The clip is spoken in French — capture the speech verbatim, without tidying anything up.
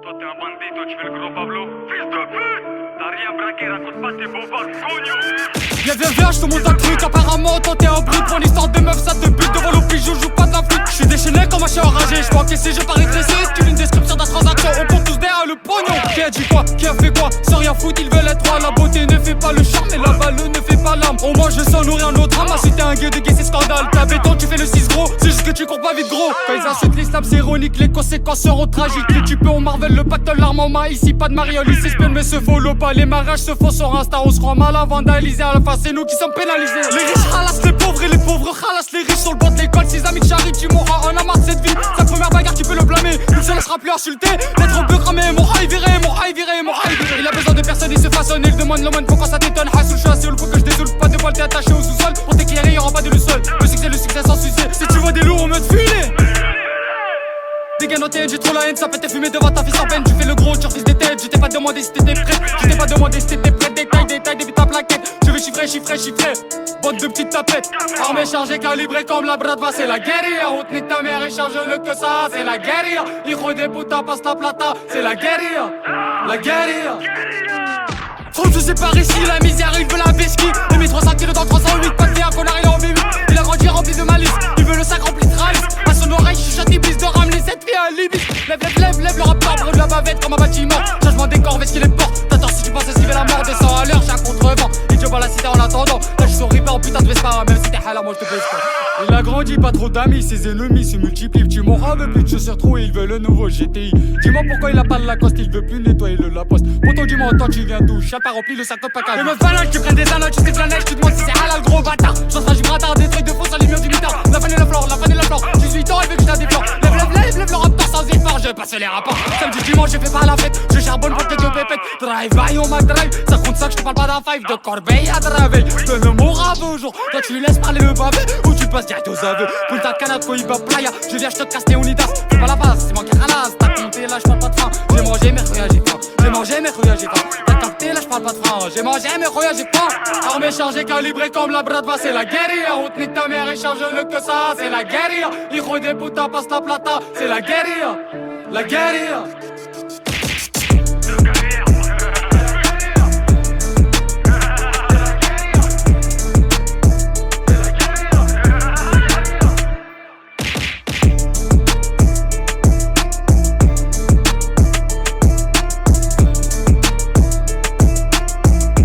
Toi t'es un bandit, toi tu fais le gros Pablo. Fils de pute, t'as rien braqué, raconte pas tes bobards, cogno. Viens viens viens, j'te montre un truc. Apparemment toi t'es un brut. Pour l'histoire de meuf ça te bute. Devant l'opie je joue pas de la flûte. J'suis déchaîné comme un chien enragé. J'peux encaisser, je parie dresser. C'est une description de la transaction. On compte tous derrière le pognon. Qui a dit quoi, qui a fait quoi, sans rien foutre ils veulent être roi. La beauté ne fait pas le charme et la balle ne fait pas l'âme. Au moins je sens nourrir notre âme. Si t'es un gueux de gay c'est scandale. T'as béton tu fais le six gros. C'est juste que tu cours pas vite gros. Quand ils insultent l'islam c'est ironique. Les conséquences seront tragiques. Les tu peux on marvel le pacte l'arme en main. Ici pas de mariole, ici spin mais se follow pas. Les mariages se font sur Insta. On se rend mal à vandaliser. À la fin c'est nous qui sommes pénalisés. Les riches ralassent les pauvres et les pauvres ralassent les riches. Sur le banc de l'école, six amis de Charlie, tu mourras, on a marre de cette vie. Sa première bagarre tu peux le blâmer. Il se laissera plus insulter. D'être un peu cramé, mon high viré, mon high viré, mon high viré. Il a besoin de personne, il se façonne. Il demande le monde pourquoi ça t'étonne. Hassoul, je suis assez haut, le coup que je désoule. Pas de voile, t'es attaché au sous-sol. Pour t'éclairer, y'aura pas de lussol. Le succès, le succès sans succès. Si tu vois des loups, on me filer. Dégaine j'ai trop la haine, ça peut te fumer devant ta fille sans peine. Tu fais le gros, tu refuses des têtes. Je t'ai pas demandé si t'étais prêt. Je t'ai pas demandé si t'étais prêt. Détail, détail, début ta plaquette. Je vais chiffrer, chiffrer, chiffrer. Bande de petites tapettes. Armée chargée, calibrée comme la bradva, c'est la guérilla. On tenait ta mère et charge-le que ça, c'est la guérilla. Hijo de puta, passe la plata, c'est la guérilla. La guérilla. Faut que c'est par ici, la misère, il veut la besquille. deux mille trois cents kilos dans trois cent huit, pas de un connard, il est en V huit. Il a grandi rempli de malice, il veut le sac rempli de ralice. À son oreille, chuchote iblis de ramener cette fille à l'ibis. Lève, lève, lève, lève le rapport, brûle la bavette comme un bâtiment. Changement des corps, veste qu'il est porte. T'attends si tu penses esquiver la mort, descends à l'heure, j'ai un contrevent. Idiot va la cité en attendant. Là, je suis son reaper, putain de Vespa, même si t'es halal, moi je te baisse pas. Il a grandi, pas trop d'amis, ses ennemis se multiplient. Tu m'auras veut plus de chaussures trop, il veut le nouveau G T I. Dis-moi pourquoi il a pas de Lacoste, il veut plus nettoyer le Lacoste. Pourtant, dis-moi, toi tu viens d'où? Chien pas rempli le sac de pack. Les meufs valages, tu prends des anneaux, tu sais que la neige, tu te demandes si c'est halal, gros bâtard. J'en serai du bâtard, des trucs de faux sur les murs du mitard. La fan et la flore, la fan et la flore. dix-huit ans, elle veut que je la déplore. Lève, lève, lève, lève le raptor sans effort, je passe les rapports. Samedi, dimanche, je fais pas la fête, je charbonne pour quelques pépettes. Drive, by on my drive, ça compte ça que je te parle pas d'un five. De corbeille à draver, donne mon rave jour. Toi tu laisses parler le pavé, ou tu passes direct aux aveux. Putain de canard, il va playa, je viens, je te casse tes unidas. Fais pas la base, c'est moi qui ralasse, t'as compté là, je parle pas de frein. J'ai mangé mes fruits, j'ai faim, j'ai mangé mes fruits, j'ai faim. T'as capté là, je parle pas de frein, j'ai mangé mes fruits, j'ai faim. Armée chargée, calibrée comme la bradva, c'est la guérilla. On tenait ta mère et charge-le que ça, c'est la guérilla. Hijo de puta, passe la plata, c'est la guérilla. La guérilla.